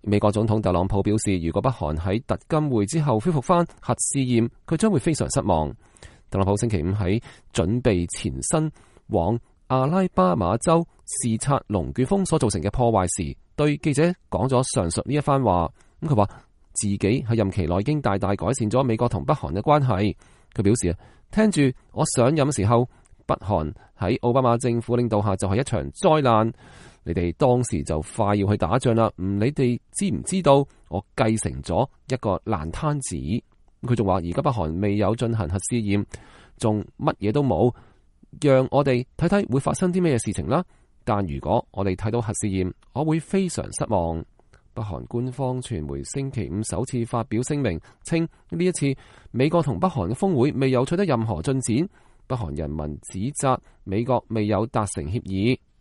美國總統特朗普表示，如果北韓喺特金會之後恢復翻核試驗，佢將會非常失望。特朗普星期五喺準備前身往阿拉巴馬州視察龍捲風所造成嘅破壞時，對記者講咗上述呢一番話。咁佢話自己喺任期內已經大大改善咗美國同北韓嘅關係。佢表示啊，聽住我上任嘅時候，北韓喺奧巴馬政府領導下就係一場災難。你哋當時就快要去打仗啦，你哋知唔知道我繼承咗一個爛攤子？佢仲話而家北韓未有進行核試驗，仲乜嘢都冇，讓我哋睇睇會發生啲咩事情啦。但如果我哋睇到核試驗，我會非常失望。北韓官方傳媒星期五首次發表聲明，稱呢一次美國同北韓嘅峰會未有取得任何進展。北韓人民指責美國未有達成協議。